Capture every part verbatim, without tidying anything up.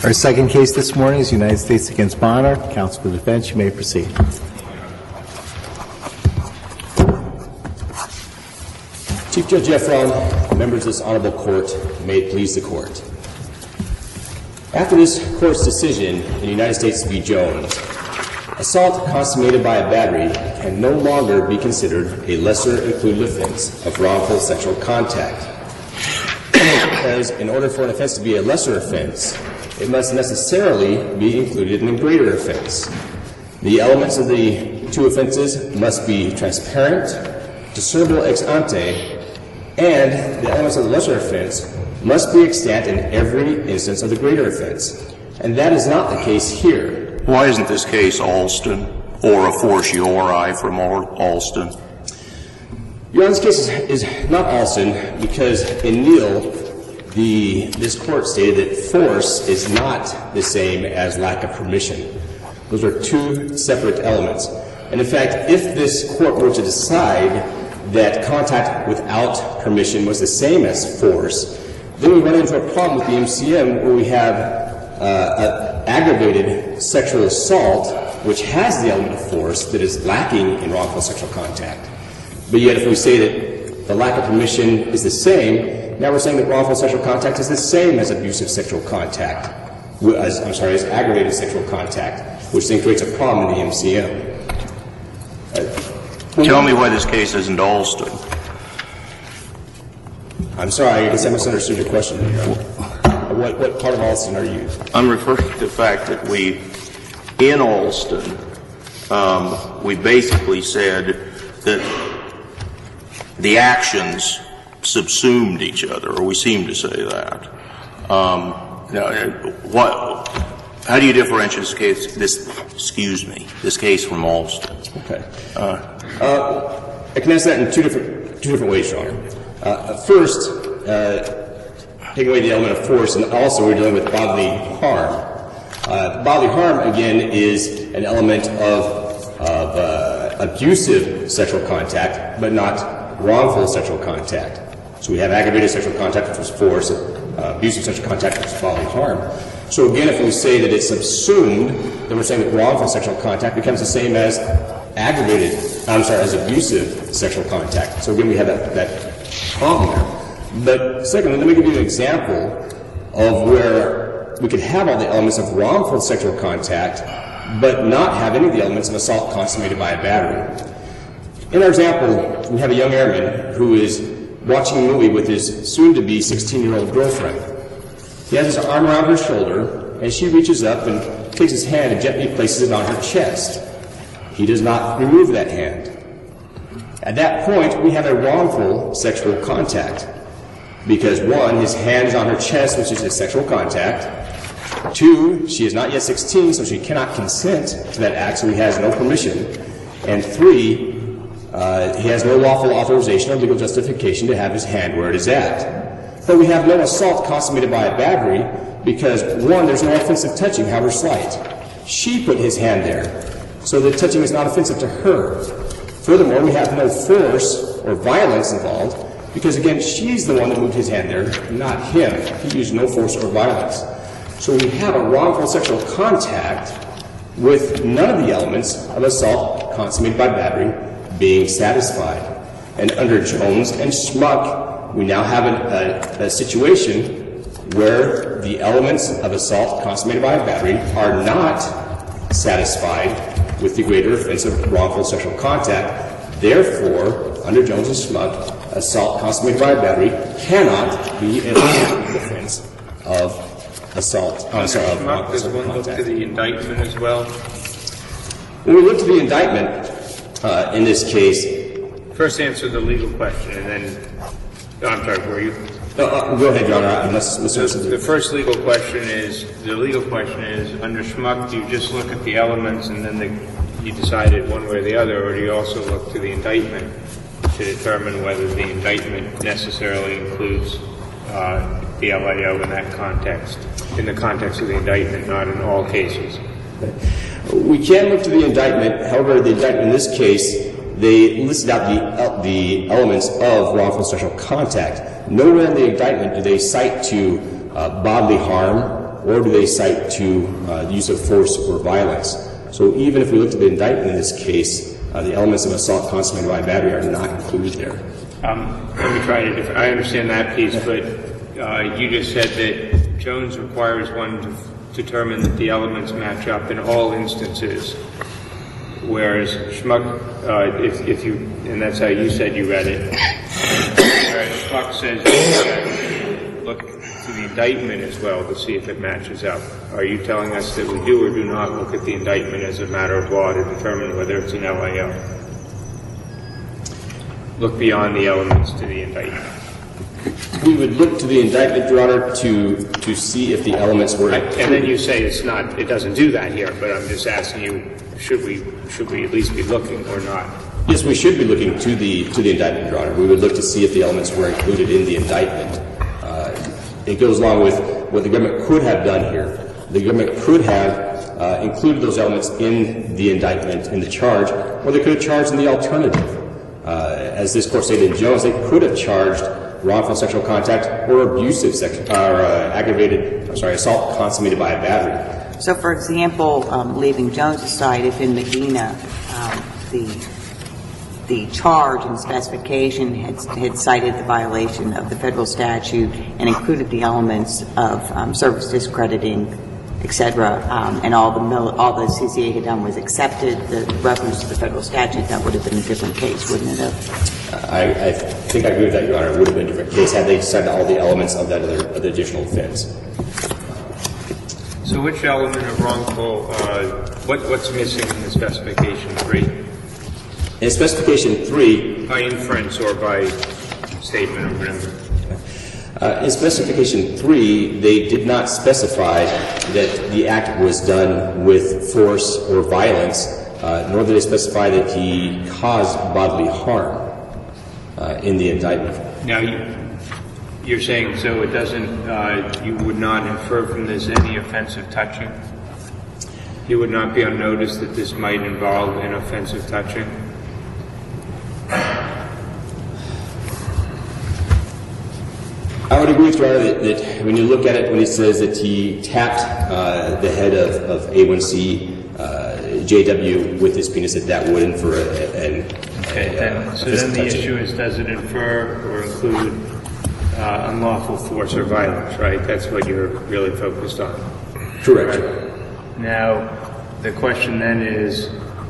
Our second case this morning is United States against Bonner. Counsel for the defense, you may proceed. Chief Judge Efron, members of this honorable court, may it please the court. After this court's decision in United States v. Jones, assault consummated by a battery can no longer be considered a lesser included offense of wrongful sexual contact. Because in order for an offense to be a lesser offense, it must necessarily be included in a greater offense. The elements of the two offenses must be transparent, discernible ex ante, and the elements of the lesser offense must be extant in every instance of the greater offense. And that is not the case here. Why isn't this case Alston or a fortiori from Alston? Your Honor, this case is, is not Alston because in Neal, the, this court stated that force is not the same as lack of permission. Those are two separate elements. And in fact, if this court were to decide that contact without permission was the same as force, then we run into a problem with the M C M where we have uh, aggravated sexual assault, which has the element of force that is lacking in wrongful sexual contact. But yet if we say that the lack of permission is the same, now we're saying that wrongful sexual contact is the same as abusive sexual contact, as, I'm sorry, as aggravated sexual contact, which then creates a problem in the M C M. Uh, Tell me why this case isn't Alston. I'm sorry, I guess I misunderstood your question. What, what part of Alston are you? I'm referring to the fact that we, in Alston, um, we basically said that the actions subsumed each other, or we seem to say that. Um, now, what, how do you differentiate this case, this, excuse me, this case from Alston? Okay. Uh, uh, I can answer that in two different, two different ways, Your Honor. Uh, first, uh, taking away the element of force, and also we're dealing with bodily harm. Uh, bodily harm, again, is an element of, of uh, abusive sexual contact, but not wrongful sexual contact. So we have aggravated sexual contact, which was force, uh, abusive sexual contact, which is bodily harm. So again, if we say that it's subsumed, then we're saying that wrongful sexual contact becomes the same as aggravated, I'm sorry, as abusive sexual contact. So again, we have that, that problem there. But secondly, let me give you an example of where we could have all the elements of wrongful sexual contact, but not have any of the elements of assault consummated by a battery. In our example, we have a young airman who is watching a movie with his soon-to-be sixteen-year-old girlfriend. He has his arm around her shoulder, and she reaches up and takes his hand and gently places it on her chest. He does not remove that hand. At that point, we have a wrongful sexual contact because, one, his hand is on her chest, which is a sexual contact. Two, she is not yet sixteen, so she cannot consent to that act, so he has no permission. And three, uh, he has no lawful authorization or legal justification to have his hand where it is at. But we have no assault consummated by a battery because, one, there's no offensive touching, however slight. She put his hand there, so the touching is not offensive to her. Furthermore, we have no force or violence involved because, again, she's the one that moved his hand there, not him. He used no force or violence. So we have a wrongful sexual contact with none of the elements of assault consummated by battery being satisfied. And under Jones and Schmuck, we now have an, a, a situation where the elements of assault consummated by a battery are not satisfied with the greater offense of wrongful sexual contact. Therefore, under Jones and Schmuck, assault consummated by a battery cannot be an offense of assault. Oh, sorry, of wrongful does sexual one look contact. to the indictment as well? When we look to the indictment, uh, in this case, First answer the legal question, and then, oh, I'm sorry, were you? uh, uh, go ahead, Your Honor. Unless, unless The, the first legal question is, the legal question is, under Schmuck, do you just look at the elements and then the, you decide it one way or the other, or do you also look to the indictment to determine whether the indictment necessarily includes uh, the L A O in that context, in the context of the indictment, not in all cases? We can look to the indictment. However, the indictment in this case, they listed out the, uh, the elements of wrongful sexual contact. Nowhere in the indictment do they cite to uh, bodily harm or do they cite to uh, the use of force or violence? So even if we looked at the indictment in this case, uh, the elements of assault consummated by battery are not included there. Um, let me try to, dif- I understand that piece, but uh, you just said that Jones requires one to determine that the elements match up in all instances, whereas Schmuck, uh, if, if you, and that's how you said you read it, whereas Schmuck says you look to the indictment as well to see if it matches up. Are you telling us that we do or do not look at the indictment as a matter of law to determine whether it's an L A L? Look beyond the elements to the indictment. We would look to the indictment, Your Honor, to to see if the elements were included. And then you say it's not, it doesn't do that here, but I'm just asking you, should we should we at least be looking or not? Yes, we should be looking to the to the indictment, Your Honor. We would look to see if the elements were included in the indictment. Uh, it goes along with what the government could have done here. The government could have uh, included those elements in the indictment, in the charge, or they could have charged in the alternative. Uh, as this court stated in Jones, they could have charged wrongful sexual contact or abusive sex, or uh, aggravated, I'm sorry, assault consummated by a battery. So, for example, um, leaving Jones aside, if in Medina um, the the charge and specification had, had cited the violation of the federal statute and included the elements of um, service discrediting, et cetera, um, and all the mil- all the C C A had done was accepted the reference to the federal statute, that would have been a different case, wouldn't it have? I, I think I agree with that, Your Honor. It would have been a different case had they cited all the elements of that other, of the additional offense. So which element of wrongful, uh, what, what's missing in the specification three? In specification three, By inference or by statement or whatever? uh, in specification three, they did not specify that the act was done with force or violence, uh, nor did they specify that he caused bodily harm uh, in the indictment. Now, you- you're saying, so it doesn't, uh, you would not infer from this any offensive touching? You would not be on notice that this might involve an offensive touching? I would agree with Your Honor that, that when you look at it, when it says that he tapped uh, the head of, of A one C uh, J W with his penis, that that would infer an Okay, then, so then the issue is, does it infer or include uh, unlawful force or violence, right? That's what you're really focused on. Correct. Now, the question then is,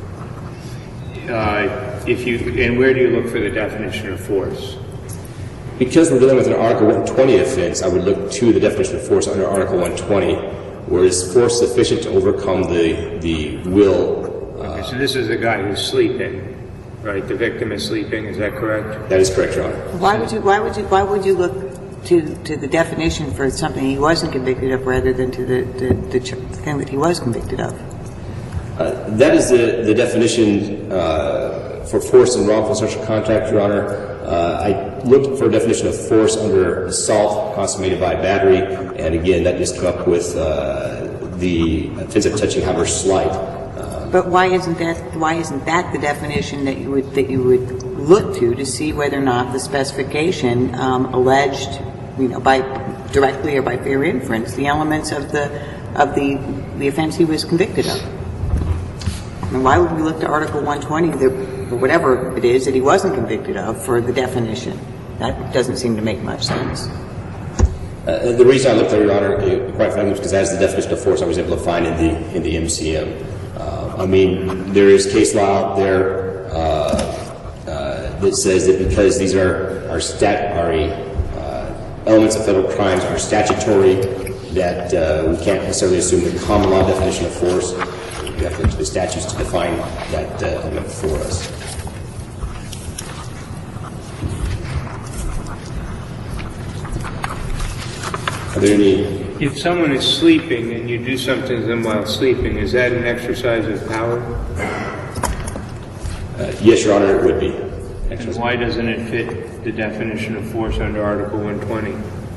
uh, if you, and where do you look for the definition of force? Because we're dealing with an Article one twenty offense, I would look to the definition of force under Article one twenty, where is force sufficient to overcome the, the will. Uh, Okay, so this is a guy who's sleeping, right? The victim is sleeping, is that correct? that is correct, Your Honor. Why would you? Why would you? Why would you look to to the definition for something he wasn't convicted of, rather than to the the, the, ch- the thing that he was convicted of? Uh, that is the, the definition uh, for force and wrongful sexual contact, Your Honor. Uh, I looked for a definition of force under assault consummated by battery, and again, that just came up with uh, the offense of touching, however slight. Uh, But why isn't that? Why isn't that the definition that you would that you would look to to see whether or not the specification um, alleged, you know, by directly or by fair inference, the elements of the of the the offense he was convicted of? And why would we look to Article one twenty, that, or whatever it is that he wasn't convicted of, for the definition? That doesn't seem to make much sense. Uh, the reason I looked there, Your Honor, uh, quite frankly, is because that's the definition of force I was able to find in the in the M C M. Uh, I mean, there is case law out there uh, uh, that says that because these are are stat are a, uh, elements of federal crimes are statutory, that uh, we can't necessarily assume the common law definition of force. We have to look to the statutes to define that uh, element for us. Are there any? If someone is sleeping and you do something to them while sleeping, is that an exercise of power? Uh, yes, Your Honor, it would be. And why doesn't it fit the definition of force under Article one twenty?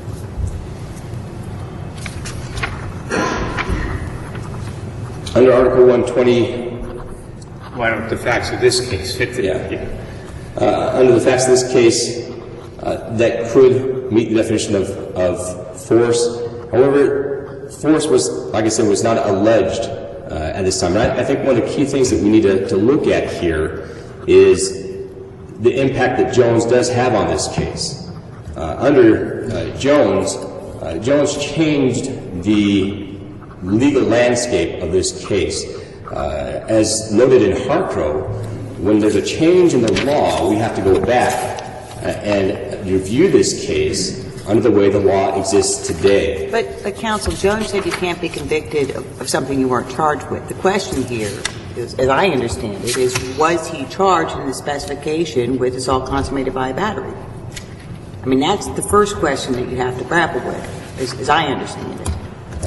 Under Article one twenty, Why don't the facts of this case fit the... Yeah. uh, under the facts of this case, uh, that could meet the definition of, of force. However, force was, like I said, was not alleged uh, at this time. And I, I think one of the key things that we need to, to look at here is the impact that Jones does have on this case. Uh, under uh, Jones, uh, Jones changed the legal landscape of this case. Uh, as noted in Harcrow, when there's a change in the law, we have to go back uh, and review this case under the way the law exists today. But, but counsel, Jones said you can't be convicted of, of something you weren't charged with. The question here is, as I understand it, is was he charged in the specification with assault consummated by a battery? I mean, that's the first question that you have to grapple with, as, as I understand it.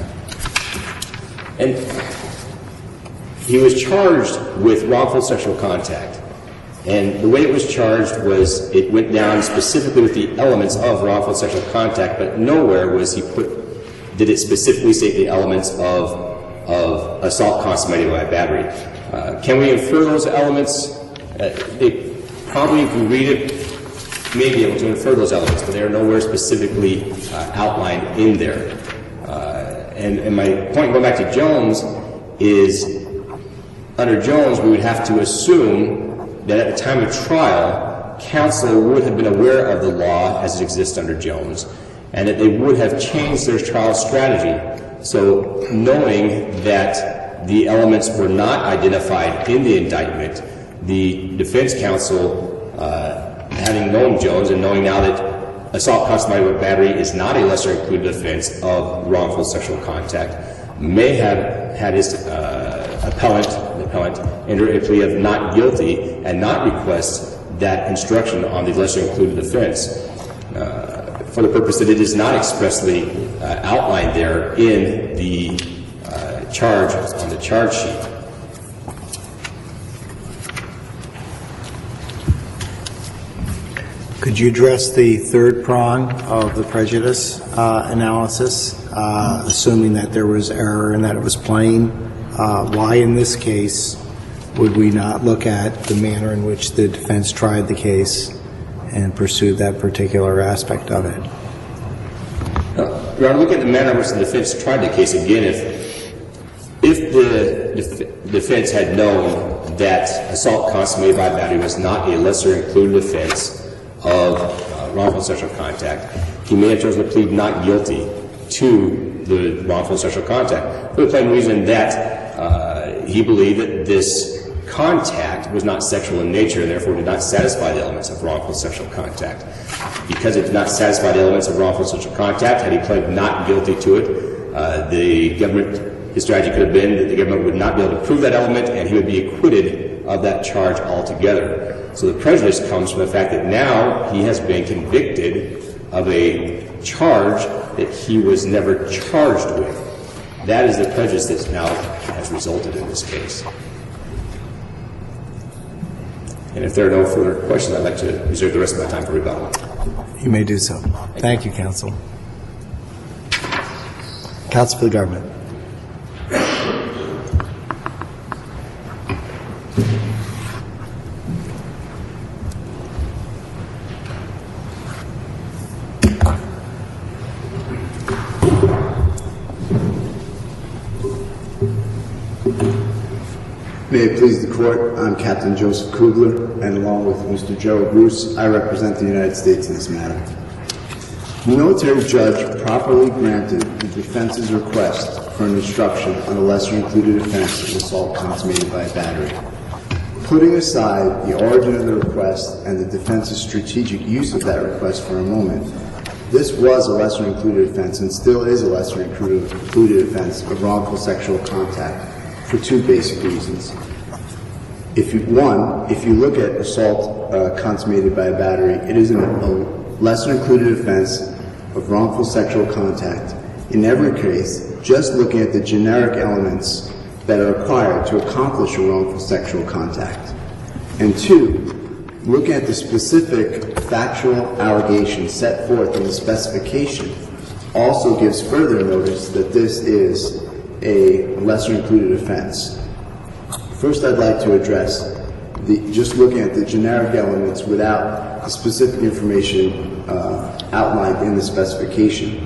And he was charged with wrongful sexual contact. And the way it was charged was it went down specifically with the elements of wrongful sexual contact, but nowhere was he put, did it specifically state the elements of, of assault consummated by a battery. Uh, can we infer those elements? Uh, they probably, if you read it, may be able to infer those elements, but they are nowhere specifically uh, outlined in there. Uh, and, and my point going back to Jones is, under Jones, we would have to assume that at the time of trial, counsel would have been aware of the law as it exists under Jones, and that they would have changed their trial strategy. So knowing that the elements were not identified in the indictment, the defense counsel, uh, having known Jones and knowing now that assault consummated by battery is not a lesser included offense of wrongful sexual contact, may have had his uh, appellant, the appellant enter a plea of not guilty and not request that instruction on the lesser included offense uh, for the purpose that it is not expressly uh, outlined there in the uh, charge on the charge sheet. Could you address the third prong of the prejudice uh, analysis, uh, assuming that there was error and that it was plain? Uh, why in this case would we not look at the manner in which the defense tried the case and pursued that particular aspect of it? Uh, Your Honor, look at the manner in which the defense tried the case. Again, if, if the def- defense had known that assault consummated by battery was not a lesser included offense of uh, wrongful sexual contact, he may have chosen to plead not guilty to the wrongful sexual contact for the plain reason that uh, he believed that this contact was not sexual in nature and therefore did not satisfy the elements of wrongful sexual contact. Because it did not satisfy the elements of wrongful sexual contact, had he pled not guilty to it, uh, the government, his strategy could have been that the government would not be able to prove that element and he would be acquitted of that charge altogether. So the prejudice comes from the fact that now he has been convicted of a charge that he was never charged with. That is the prejudice that now has resulted in this case. And if there are no further questions, I'd like to reserve the rest of my time for rebuttal. You may do so. Thank you, counsel. Counsel for the government. May it please the Court, I'm Captain Joseph Kugler, and along with Mister Gerald Bruce, I represent the United States in this matter. The military judge properly granted the defense's request for an instruction on a lesser-included offense of assault consummated by a battery. Putting aside the origin of the request and the defense's strategic use of that request for a moment, this was a lesser-included offense and still is a lesser-included offense of wrongful sexual contact for two basic reasons. If you, one, if you look at assault uh, consummated by a battery, it is a, a lesser-included offense of wrongful sexual contact. In every case, just looking at the generic elements that are required to accomplish a wrongful sexual contact. And two, looking at the specific factual allegations set forth in the specification also gives further notice that this is a lesser-included offense. First, I'd like to address the, just looking at the generic elements without the specific information uh, outlined in the specification.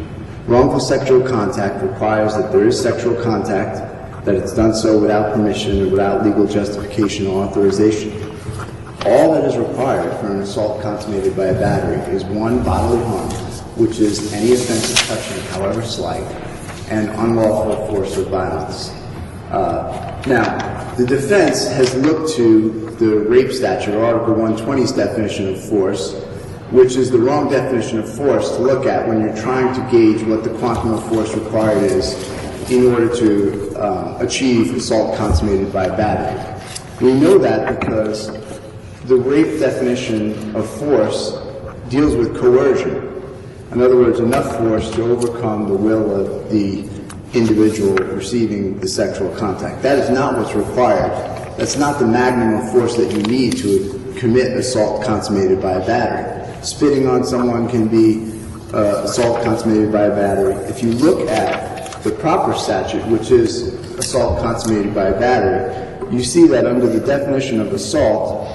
Wrongful sexual contact requires that there is sexual contact, that it's done so without permission and without legal justification or authorization. All that is required for an assault consummated by a battery is one, bodily harm, which is any offensive touching, however slight, and unlawful force or violence. Uh, now, the defense has looked to the rape statute, or Article one twenty's definition of force, which is the wrong definition of force to look at when you're trying to gauge what the quantum of force required is in order to um, achieve assault consummated by a battery. We know that because the rape definition of force deals with coercion. In other words, enough force to overcome the will of the individual receiving the sexual contact. That is not what's required. That's not the magnum of force that you need to commit assault consummated by a battery. Spitting on someone can be uh, assault consummated by a battery. If you look at the proper statute, which is assault consummated by a battery, you see that under the definition of assault,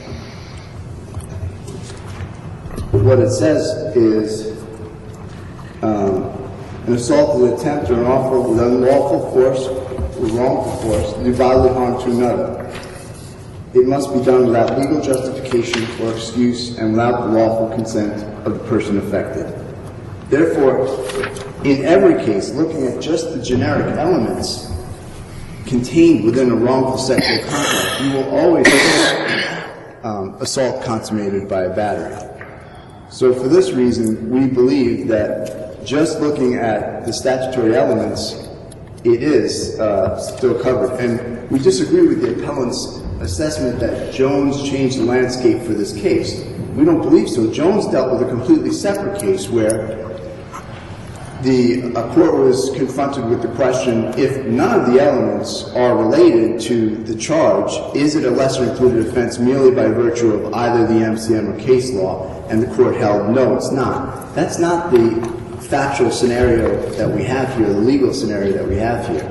what it says is um, an assault is an attempt or an offer with unlawful force or wrongful force to do bodily harm to another. It must be done without legal justification or excuse and without the lawful consent of the person affected. Therefore, in every case, looking at just the generic elements contained within a wrongful sexual contact, you will always have um, assault consummated by a battery. So for this reason, we believe that just looking at the statutory elements, it is uh, still covered. And we disagree with the appellant's assessment that Jones changed the landscape for this case. We don't believe so. Jones dealt with a completely separate case where the a court was confronted with the question, if none of the elements are related to the charge, is it a lesser included offense merely by virtue of either the M C M or case law? And the court held, no, it's not. That's not the factual scenario that we have here, the legal scenario that we have here.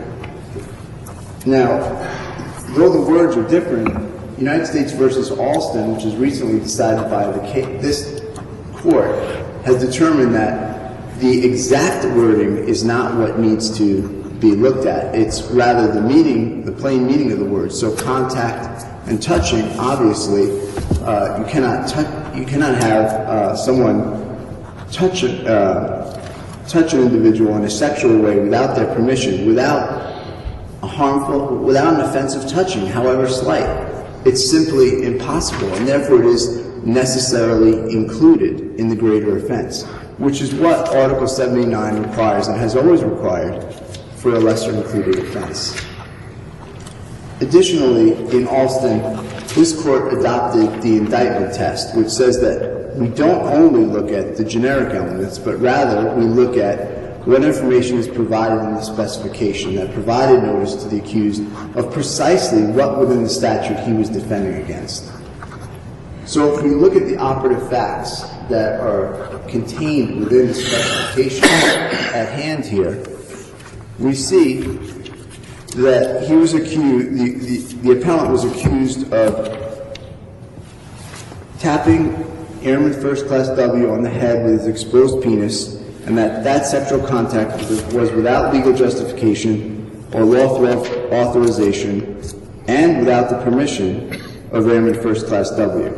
Now, though the words are different, United States versus Alston, which was recently decided by the case, this court has determined that the exact wording is not what needs to be looked at. It's rather the meaning, the plain meaning of the words. So contact and touching, obviously, uh, you cannot touch, you cannot have uh, someone touch a, uh, touch an individual in a sexual way without their permission, without a harmful, without an offensive touching, however slight. It's simply impossible, and therefore it is necessarily included in the greater offense, which is what Article seventy-nine requires and has always required for a lesser included offense. Additionally, in Alston, this court adopted the indictment test, which says that we don't only look at the generic elements, but rather we look at what information is provided in the specification that provided notice to the accused of precisely what within the statute he was defending against. So if we look at the operative facts that are contained within the specification at hand here, we see that he was accused, the, the, the appellant was accused of tapping Airman First Class W on the head with his exposed penis, and that that sexual contact was, was without legal justification or lawful authorization and without the permission of Airman First Class W.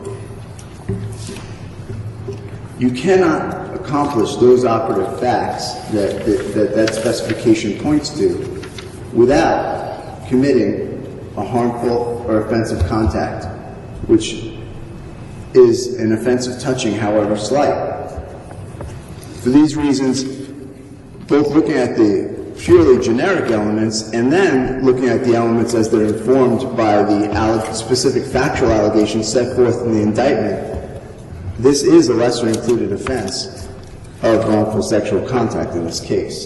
You cannot accomplish those operative facts that that, that, that specification points to without committing a harmful or offensive contact, which is an offensive touching, however slight. For these reasons, both looking at the purely generic elements and then looking at the elements as they're informed by the specific factual allegations set forth in the indictment, this is a lesser included offense of wrongful sexual contact in this case.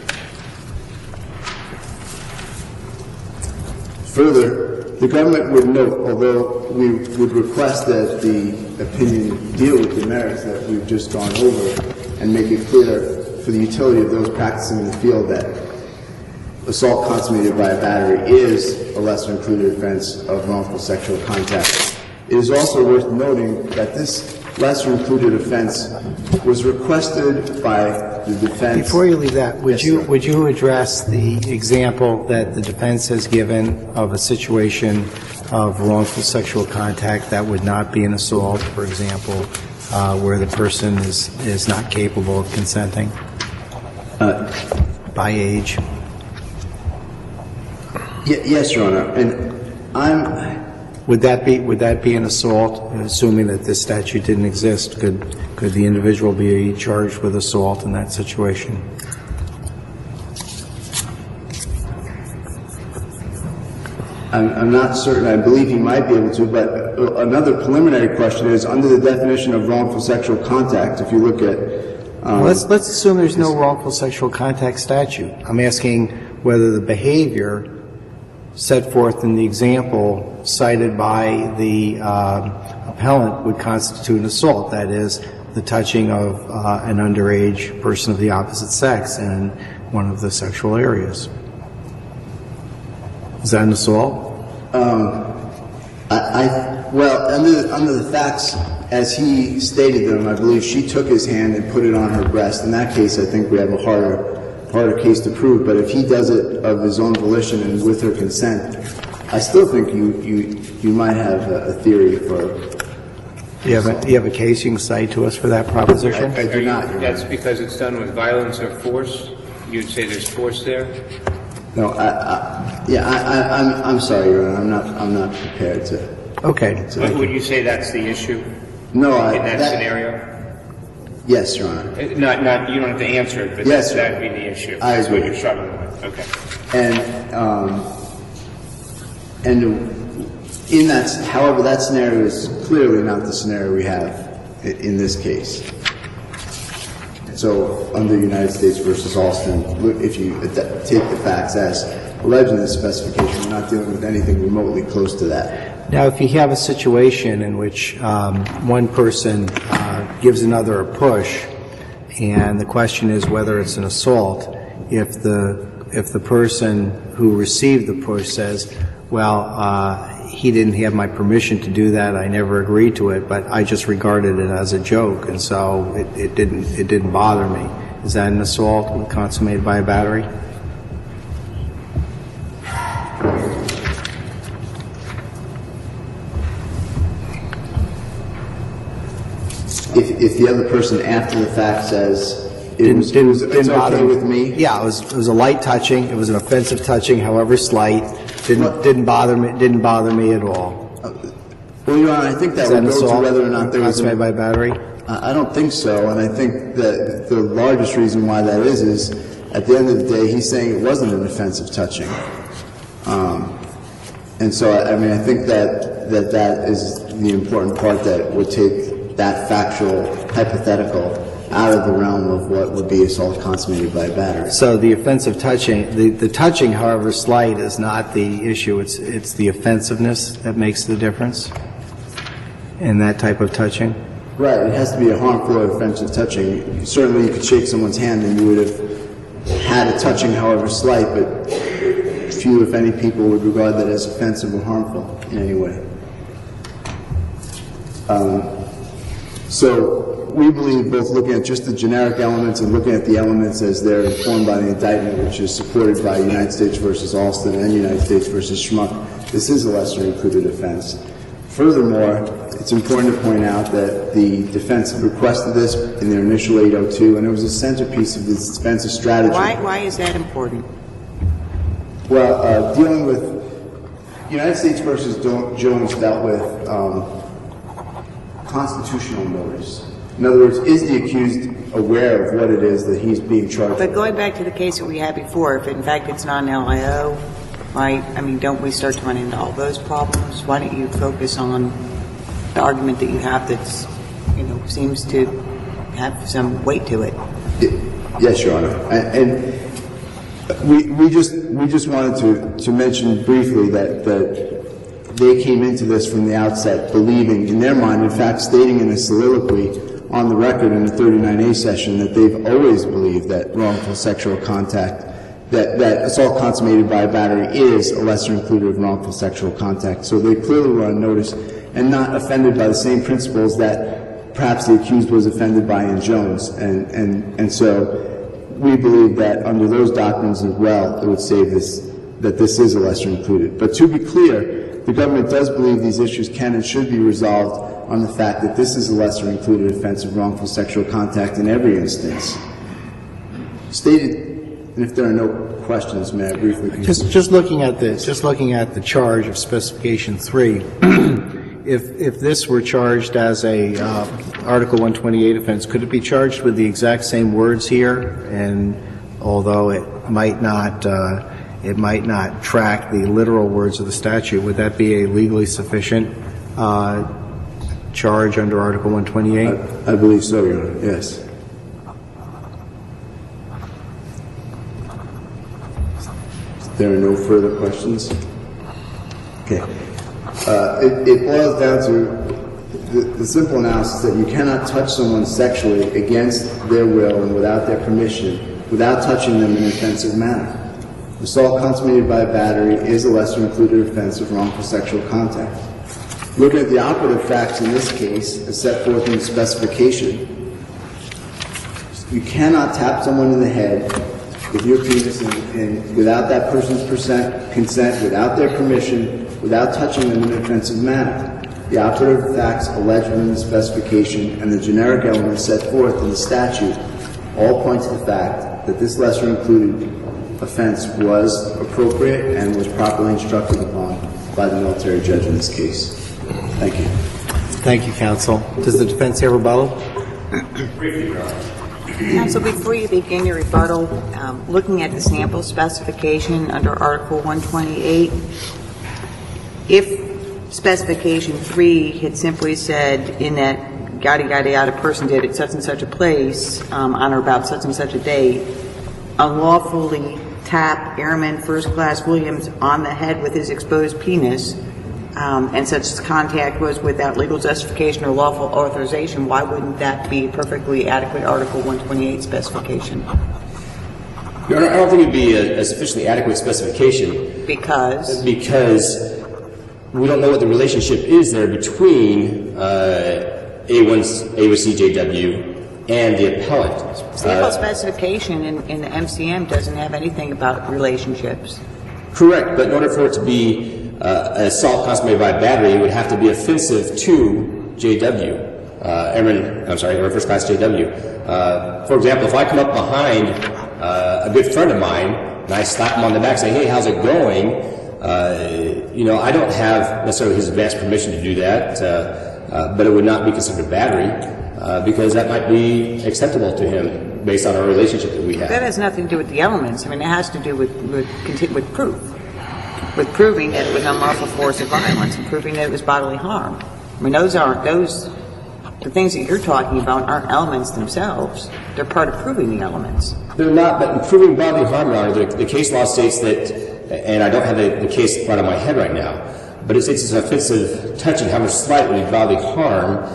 Further, the government would note, although we would request that the opinion deal with the merits that we've just gone over and make it clear for the utility of those practicing in the field that assault consummated by a battery is a lesser included offense of wrongful sexual contact. It is also worth noting that this lesser-included offense was requested by the defense. Before you leave that, would Yes, you sir. would you address the example that the defense has given of a situation of wrongful sexual contact that would not be an assault, for example, uh, where the person is is not capable of consenting Uh, by age? Ye- Yes, Your Honor, and I'm, Would that be would that be an assault, assuming that this statute didn't exist? Could could the individual be charged with assault in that situation? I'm I'm not certain. I believe he might be able to, but uh, another preliminary question is, under the definition of wrongful sexual contact, if you look at um, Well, let's let's assume there's no wrongful sexual contact statute. I'm asking whether the behavior set forth in the example cited by the uh, appellant would constitute an assault. That is, the touching of uh, an underage person of the opposite sex in one of the sexual areas. Is that an assault? I, I well, under the, under the facts as he stated them, I believe she took his hand and put it on her breast. In that case, I think we have a harder harder case to prove. But if he does it of his own volition and with her consent, I still think you you you might have a, a theory for. Do you have a, do you have a case you can cite to us for that proposition? I, I do not. Your That's Honor. because it's done with violence or force? You'd say there's force there? No, I, I yeah, I, I I'm I'm sorry, Your Honor. I'm not I'm not prepared to. Okay. But would you say that's the issue No, I. in that scenario? Yes, Your Honor. Uh, Not, not, you don't have to answer it, but Yes, sir. that'd be the issue. I That's what agree. you're struggling with, okay. And, um, and in that, however, that scenario is clearly not the scenario we have i- in this case. So, under United States versus Alston, look, if you ad- take the facts as alleged in this specification, we're not dealing with anything remotely close to that. Now, if you have a situation in which um, one person uh, gives another a push, and the question is whether it's an assault, if the if the person who received the push says, "Well, uh, he didn't have my permission to do that. I never agreed to it, but I just regarded it as a joke, and so it, it didn't it didn't bother me." Is that an assault consummated by a battery? If, if the other person after the fact says, it Didn't, was, it didn't, was, didn't it's bother okay with me? Yeah, it was, it was a light touching. It was an offensive touching, however slight. Didn't, What? didn't bother me, didn't bother me at all. Well, Your Honor, I think that Is that would an go to assault whether or not there was consummated by a battery? I I don't think so, and I think that the largest reason why that is is at the end of the day, he's saying it wasn't an offensive touching, um, and so I, I mean I think that that that is the important part that would take that factual hypothetical out of the realm of what would be assault consummated by a battery. So the offensive touching, the, the touching, however slight, is not the issue. It's, it's the offensiveness that makes the difference in that type of touching? Right, it has to be a harmful or offensive touching. Certainly, you could shake someone's hand and you would have had a touching, however slight, but few, if any, people would regard that as offensive or harmful in any way. Um, so, we believe both looking at just the generic elements and looking at the elements as they're informed by the indictment, which is supported by United States versus Alston and United States versus Schmuck, this is a lesser included offense. Furthermore, it's important to point out that the defense requested this in their initial eight oh two, and it was a centerpiece of the defense's strategy. Why, why is that important? Well, uh, dealing with United States versus Do- Jones dealt with um, constitutional notice. In other words, is the accused aware of what it is that he's being charged But with? going back to the case that we had before, if in fact it's not an L I O, right, I mean, don't we start to run into all those problems? Why don't you focus on the argument that you have that's, you know, seems to have some weight to it? Yes, Your Honor. And, and we, we just we just wanted to, to mention briefly that, that they came into this from the outset believing, in their mind, in fact, stating in a soliloquy on the record in the thirty-nine A session that they've always believed that wrongful sexual contact, that, that assault consummated by a battery is a lesser included of wrongful sexual contact. So they clearly were on notice and not offended by the same principles that perhaps the accused was offended by Ann Jones, and, and, and so we believe that under those doctrines as well, it would say this, that this is a lesser included. But to be clear, the government does believe these issues can and should be resolved on the fact that this is a lesser included offense of wrongful sexual contact in every instance. Stated, and if there are no questions, may I briefly conclude? Just, just looking at the, just looking at the charge of specification three, if, if this were charged as a uh, Article one twenty-eight offense, could it be charged with the exact same words here? And although it might not, uh, it might not track the literal words of the statute, would that be a legally sufficient uh, charge under Article one twenty-eight? I, I believe so, Your Honor. Yes. There are no further questions? Okay. Uh, it, it boils down to the, the simple analysis that you cannot touch someone sexually against their will and without their permission, without touching them in an offensive manner. Assault consummated by a battery is a lesser included offense of wrongful sexual contact. Looking at the operative facts in this case, as set forth in the specification, you cannot tap someone in the head with your penis and, and without that person's percent, consent, without their permission, without touching them in an offensive manner. The operative facts alleged in the specification and the generic elements set forth in the statute all point to the fact that this lesser included offense was appropriate and was properly instructed upon by the military judge in this case. Thank you. Thank you, counsel. Does the defense have rebuttal? Briefly, Your Honor. Counsel, before you begin your rebuttal, um, looking at the sample specification under Article one twenty-eight, if specification three had simply said in that yada yada yada person did at such and such a place um, on or about such and such a day, unlawfully tap Airman First Class Williams on the head with his exposed penis, Um, and such contact was without legal justification or lawful authorization, why wouldn't that be perfectly adequate Article one twenty-eight specification? Your Honor, I don't think it would be a, a sufficiently adequate specification. Because? Because we don't know what the relationship is there between uh, A one's A one C J W and the appellant. Sample Uh, specification in, in the M C M doesn't have anything about relationships. Correct, but in order for it to be uh, assault consummated by battery, it would have to be offensive to J W. Uh, Airman, I'm sorry, Airman First Class J W. Uh, for example, if I come up behind uh, a good friend of mine and I slap him on the back, say, "Hey, how's it going?" Uh, you know, I don't have necessarily his advance permission to do that, uh, uh, but it would not be considered battery uh, because that might be acceptable to him based on our relationship that we have. That has nothing to do with the elements. I mean, it has to do with with, with proof, with proving that it was unlawful force or violence and proving that it was bodily harm. I mean, those aren't those. The things that you're talking about aren't elements themselves. They're part of proving the elements. They're not, but in proving bodily harm, Your Honor, the, the case law states that, and I don't have the, the case right on my head right now, but it states it's offensive touching, however slightly bodily harm,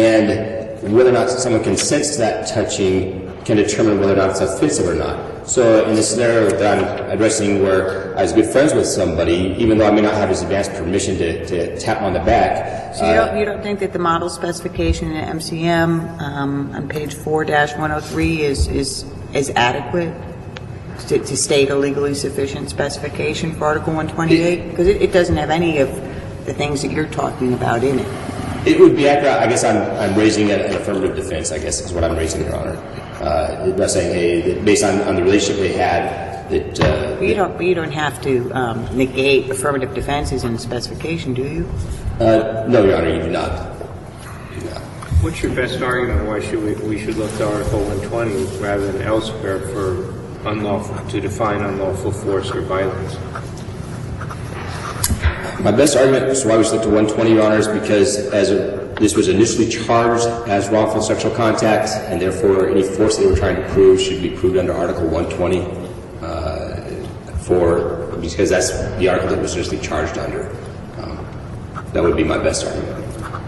and whether or not someone consents to that touching can determine whether or not it's offensive or not. So in the scenario that I'm addressing where I was good friends with somebody, even though I may not have his advance permission to, to tap him on the back. So you don't, you don't think that the model specification in M C M um, on page four dash one oh three is, is, is adequate to, to state a legally sufficient specification for Article one twenty-eight? Because it, it doesn't have any of the things that you're talking about in it. It would be accurate. I guess I'm, I'm raising an affirmative defense, I guess is what I'm raising, Your Honor. Uh, by saying, hey, that based on, on the relationship they had, that... Uh, but you don't, but you don't have to um, negate affirmative defenses in the specification, do you? Uh, no, Your Honor, you do not. You do not. What's your best argument why should we, we should look to Article one twenty rather than elsewhere for unlawful, to define unlawful force or violence? My best argument as to why we should look to one twenty, Your Honor, is because as a, this was initially charged as wrongful sexual contact, and therefore any force they were trying to prove should be proved under Article one twenty, uh, for, because that's the article that was initially charged under. Um, that would be my best argument.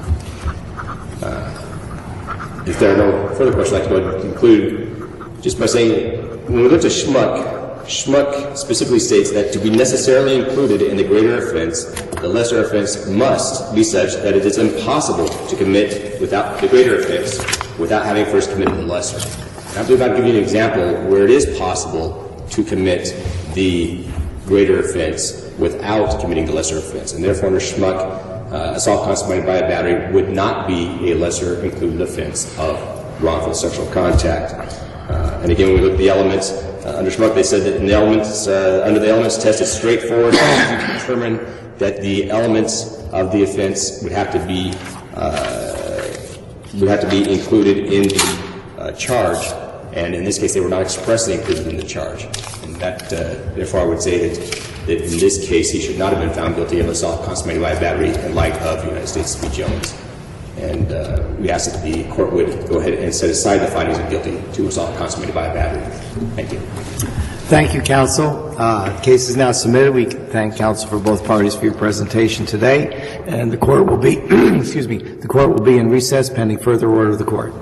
Uh, if there are no further questions, I'd like to go ahead and conclude just by saying, when we look to Schmuck, Schmuck specifically states that to be necessarily included in the greater offense, the lesser offense must be such that it is impossible to commit without the greater offense without having first committed the lesser. And I believe I'll give you an example where it is possible to commit the greater offense without committing the lesser offense. And therefore, under Schmuck, uh, assault consummated by a battery would not be a lesser included offense of wrongful sexual contact. Uh, and again, when we look at the elements, uh, under Schmuck, they said that in the elements, uh, under the elements test, it's straightforward to determine that the elements of the offense would have to be uh, would have to be included in the uh, charge. And in this case, they were not expressly included in the charge. And that, uh, therefore, I would say that, that in this case, he should not have been found guilty of assault consummated by a battery in light of United States v. Jones. And uh, we ask that the court would go ahead and set aside the findings of guilty to assault consummated by a battery. Thank you. Thank you, counsel. Uh, the case is now submitted. We thank counsel for both parties for your presentation today. And the court will be, excuse me, the court will be in recess pending further order of the court.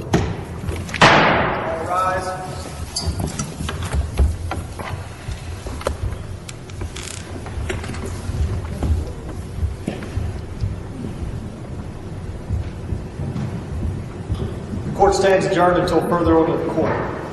Court stands adjourned until further order of the court.